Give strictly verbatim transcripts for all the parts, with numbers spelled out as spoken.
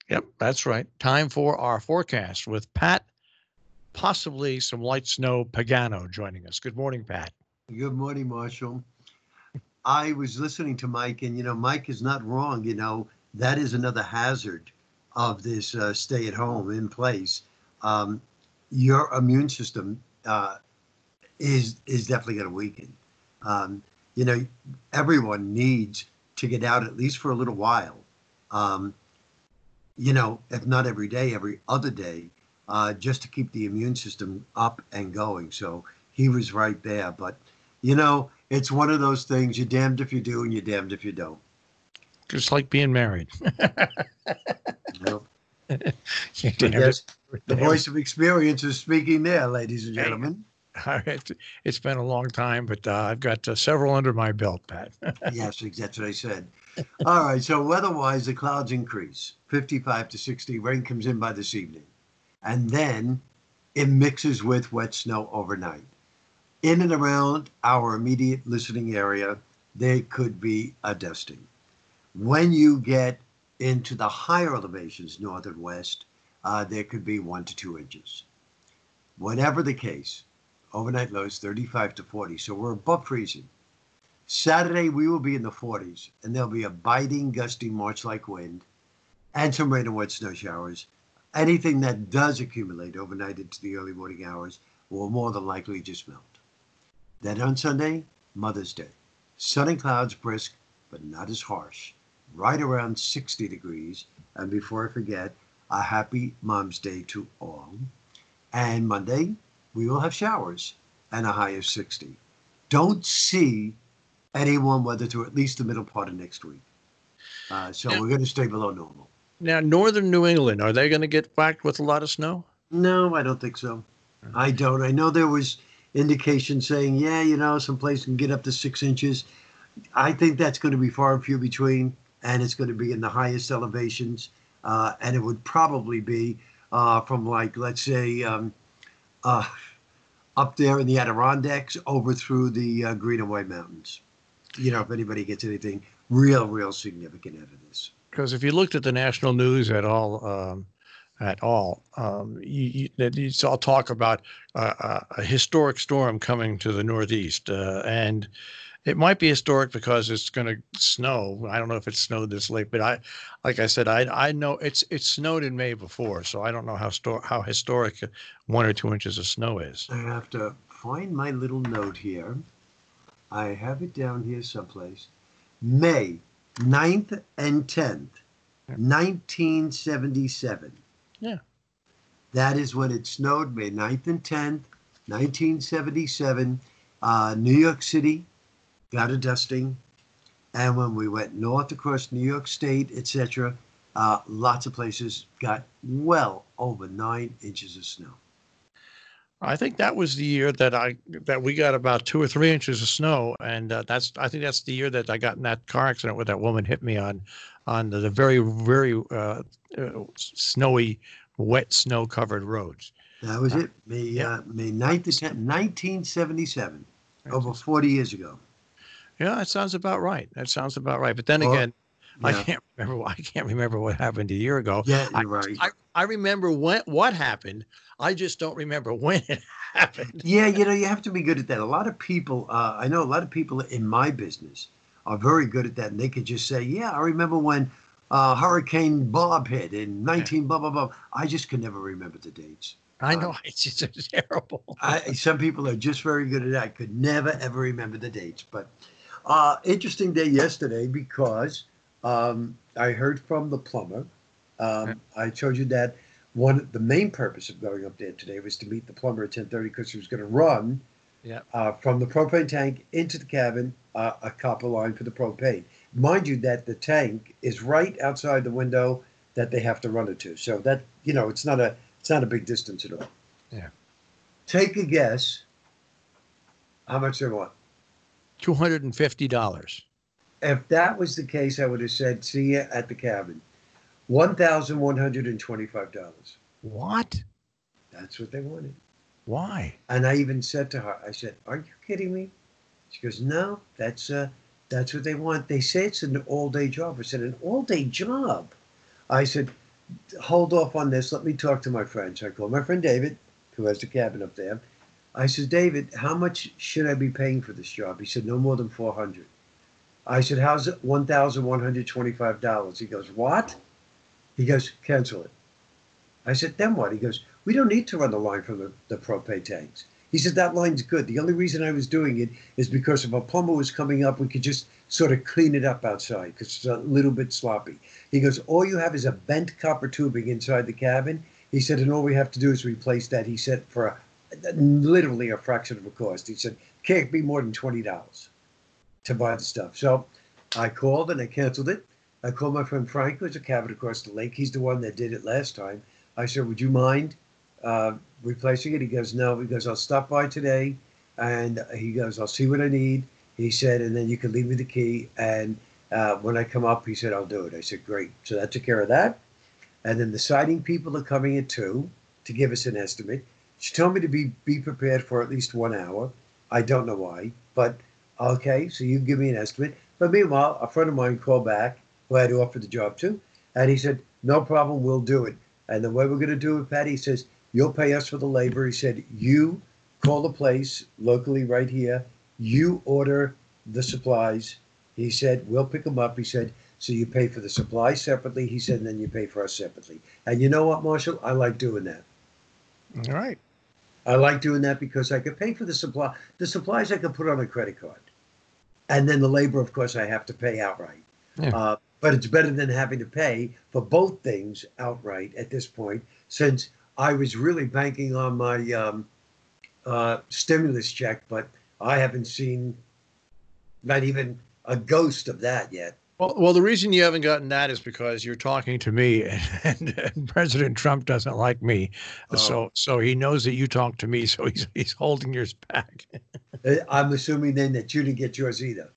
Yep, that's right. Time for our forecast with Pat, possibly some light snow Pagano joining us. Good morning, Pat. Good morning, Marshall. I was listening to Mike, and you know, Mike is not wrong. You know, that is another hazard of this uh, stay at home in place. Um, your immune system uh, is is definitely going to weaken. Um, you know, everyone needs to get out at least for a little while. Um, you know, if not every day, every other day, uh, just to keep the immune system up and going. So he was right there. But, you know, it's one of those things you're damned if you do and you're damned if you don't. Just like being married. You You're I damned if guess you're the damned. voice of experience is speaking there, ladies and Hey, gentlemen. it's it's been a long time, but uh, I've got uh, several under my belt, Pat. Yes, that's what I said. All right, so weather-wise, the clouds increase, fifty-five to sixty. Rain comes in by this evening. And then it mixes with wet snow overnight. In and around our immediate listening area, there could be a dusting. When you get into the higher elevations, north and west, uh, there could be one to two inches. Whatever the case, overnight lows thirty-five to forty, so we're above freezing. Saturday, we will be in the forties, and there'll be a biting, gusty March like wind and some rain and wet snow showers. Anything that does accumulate overnight into the early morning hours will more than likely just melt. Then on Sunday, Mother's Day. Sun and clouds brisk, but not as harsh. Right around sixty degrees. And before I forget, a happy Mom's Day to all. And Monday, we will have showers and a high of sixty. Don't see any warm weather through at least the middle part of next week. Uh, so Now, we're going to stay below normal. now, northern New England, are they going to get whacked with a lot of snow? No, I don't think so. I don't. I know there was indication saying, yeah, you know, some place can get up to six inches. I think that's going to be far and few between, and it's going to be in the highest elevations, uh, and it would probably be uh, from like, let's say, um, uh, up there in the Adirondacks over through the uh, Green and White Mountains. You know, if anybody gets anything real, real significant out of this. Because if you looked at the national news at all, um, at all, um, you, you, you saw talk about uh, a, a historic storm coming to the Northeast, uh, and it might be historic because it's going to snow. I don't know if it snowed this late, but I, like I said, I I know it's it's snowed in May before, so I don't know how sto- how historic one or two inches of snow is. I have to find my little note here. I have it down here someplace. May ninth and tenth, Yeah. nineteen seventy-seven. Yeah. That is when it snowed, May ninth and tenth, nineteen seventy-seven. Uh, New York City got a dusting. And when we went north across New York State, et cetera, uh, lots of places got well over nine inches of snow. I think that was the year that I that we got about two or three inches of snow, and uh, that's I think that's the year that I got in that car accident where that woman hit me on on the, the very very uh, uh, snowy, wet snow covered roads. That was Uh, it. May, yeah, uh, May ninth to tenth, nineteen seventy-seven, over that's- forty years ago. yeah, that sounds about right. That sounds about right. But then Or, again, I yeah, can't remember. I can't remember what happened a year ago. yeah, I you're right. I, I remember when what happened. I just don't remember when it happened. Yeah, you know, you have to be good at that. A lot of people, uh, I know a lot of people in my business are very good at that, and they could just say, "Yeah, I remember when uh, Hurricane Bob hit in Yeah, nineteen blah blah blah." I just can never remember the dates. I know Um, it's just terrible. I, some people are just very good at that. I could never ever remember the dates. But uh, interesting day yesterday because um, I heard from the plumber. Yeah, Um, I told you that one the main purpose of going up there today was to meet the plumber at ten thirty because he was going to run yeah. uh, from the propane tank into the cabin, uh, a copper line for the propane. Mind you, that the tank is right outside the window that they have to run it to. So that you know, it's not a it's not a big distance at all. Yeah. Take a guess how much they want. two hundred fifty dollars. If that was the case, I would have said, "See you at the cabin." One thousand one hundred and twenty-five dollars. What? That's what they wanted. Why? And I even said to her, I said, "Are you kidding me?" She goes, "No, that's uh, that's what they want. They say it's an all-day job." I said, "An all-day job?" I said, hold off on this. Let me talk to my friend. So I called my friend David, who has the cabin up there. I said, David, how much should I be paying for this job? He said, no more than four hundred. I said, how's it? one thousand one hundred twenty-five dollars. He goes, what? He goes, cancel it. I said, then what? He goes, we don't need to run the line from the, the propane tanks. He said, that line's good. The only reason I was doing it is because if a plumber was coming up, we could just sort of clean it up outside because it's a little bit sloppy. He goes, all you have is a bent copper tubing inside the cabin. He said, and all we have to do is replace that. He said, for a, literally a fraction of a cost. He said, can't be more than twenty dollars to buy the stuff. So I called and I canceled it. I called my friend Frank, who's a cabin across the lake. He's the one that did it last time. I said, would you mind uh, replacing it? He goes, no. He goes, I'll stop by today. And he goes, I'll see what I need. He said, and then you can leave me the key. And uh, when I come up, he said, I'll do it. I said, great. So that took care of that. And then the siding people are coming at two to give us an estimate. She told me to be, be prepared for at least one hour. I don't know why, but okay, so you give me an estimate. But meanwhile, a friend of mine called back who I had to offer the job to, and he said, no problem, we'll do it. And the way we're going to do it, Patty, he says, you'll pay us for the labor. He said, you call the place locally right here. You order the supplies. He said, we'll pick them up. He said, so you pay for the supplies separately. He said, and then you pay for us separately. And you know what, Marshall? I like doing that. All right. I like doing that because I could pay for the supply. The supplies I could put on a credit card. And then the labor, of course, I have to pay outright. Yeah. Uh, but it's better than having to pay for both things outright at this point, since I was really banking on my um, uh, stimulus check, but I haven't seen not even a ghost of that yet. Well, well, the reason you haven't gotten that is because you're talking to me, and, and, and President Trump doesn't like me, oh. so so he knows that you talk to me, so he's he's holding yours back. I'm assuming then that you didn't get yours either.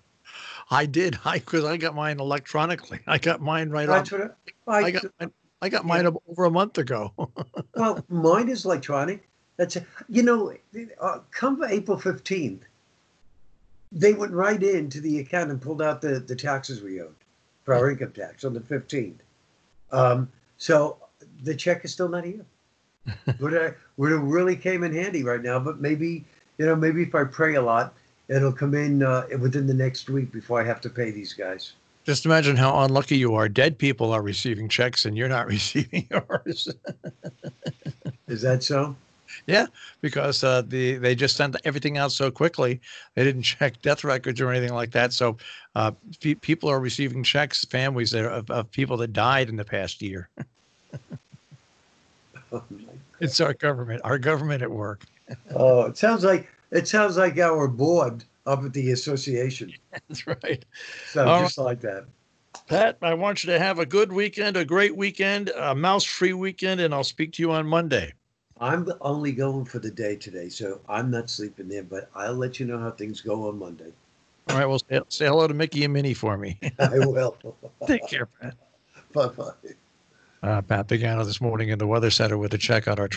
I did, I because I got mine electronically. I got mine right up. I, I, I got mine, I got mine yeah. over a month ago. Well, mine is electronic. That's a, you know, uh, come April fifteenth. They went right into the account and pulled out the, the taxes we owed for our income tax on the fifteenth. Um, so the check is still not here. would, I, would have really came in handy right now, but maybe, you know, maybe if I pray a lot, it'll come in uh, within the next week before I have to pay these guys. Just imagine how unlucky you are. Dead people are receiving checks and you're not receiving yours. Is that so? Yeah, because uh, the they just sent everything out so quickly. They didn't check death records or anything like that. So uh, pe people are receiving checks, families that are, of, of people that died in the past year. Oh, it's our government, our government at work. Oh, it sounds like it sounds like our board up at the association. That's right. So All just right. like that. Pat, I want you to have a good weekend, a great weekend, a mouse-free weekend, and I'll speak to you on Monday. I'm only going for the day today, so I'm not sleeping there, but I'll let you know how things go on Monday. All right, well, say, say hello to Mickey and Minnie for me. I will. Take care, Pat. Bye-bye. Uh, Pat Pagano this morning in the Weather Center with a check on our